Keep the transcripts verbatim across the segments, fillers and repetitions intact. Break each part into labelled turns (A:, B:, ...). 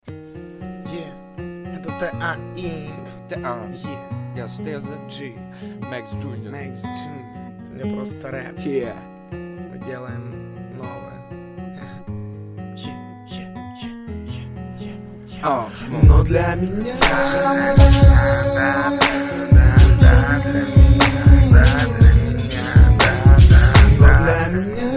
A: Yeah, это тэ а Инк.
B: тэ а
A: Yeah,
B: Я Стеза,
A: G,
B: Макс Джуниор.
A: Max Junior. Это не просто рэп.
B: Yeah.
A: Мы делаем новое. Yeah, yeah, yeah, yeah, yeah, yeah.
B: А,
A: Но для меня Но для меня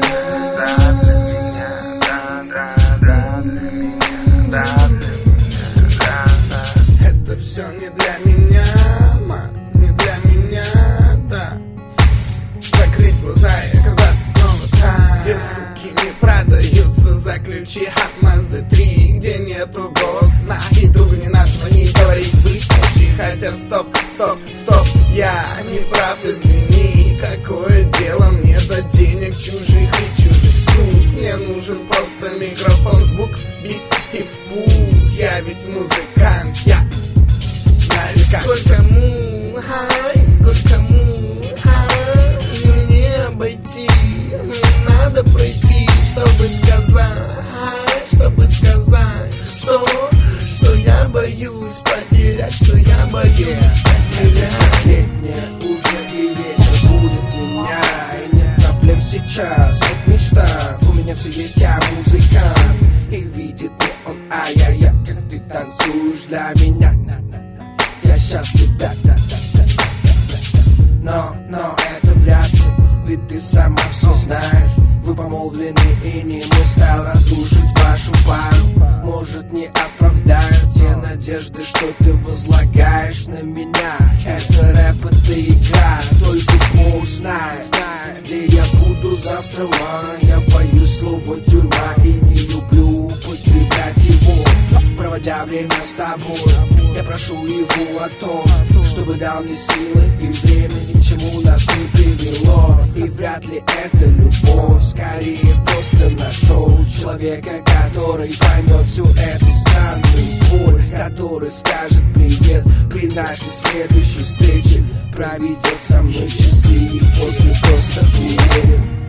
A: это все не для меня, ма, не для меня, да. Закрыть глаза и оказаться снова там, где суки не продаются за ключи от Мазды три, где нету голоса и другу не надо звонить, говорить выключи. Хотя стоп, стоп, стоп, я не прав, извини. Какое дело мне до денег чужих и чужих суд? Мне нужен просто микрофон, звук, бит и в путь. Я ведь музыкант, я знаешь, сколько му, ай, сколько му, ай, мне обойти, мне надо пройти, чтобы сказать, чтобы сказать, что, что я боюсь потерять, что я боюсь потерять.
B: Летнее утро и вечер будет меня, и нет проблем сейчас, вот мечта. У меня все есть, я музыкант, и видит не он, а я, я, как ты танцуешь для меня. Я счастлив, да, да, да, да, да, да. Но, но это вряд ли, ведь ты сама все знаешь. Вы помолвлены, и не мой стал разрушить вашу пару. Может, не оправдают те надежды, что ты возлагаешь на меня. Это рэп, это игра, только Бог знает, где я буду завтра, ма. Я боюсь слова тюрьма и не люблю употреблять его. Проводя время с тобой, я прошу его о том, чтобы дал мне силы и время, ни к чему нас не привело. И вряд ли это любовь, скорее просто нашел человека, который поймет всю эту странную боль, который скажет привет при нашей следующей встрече, проведет со мной часы и после просто уедет.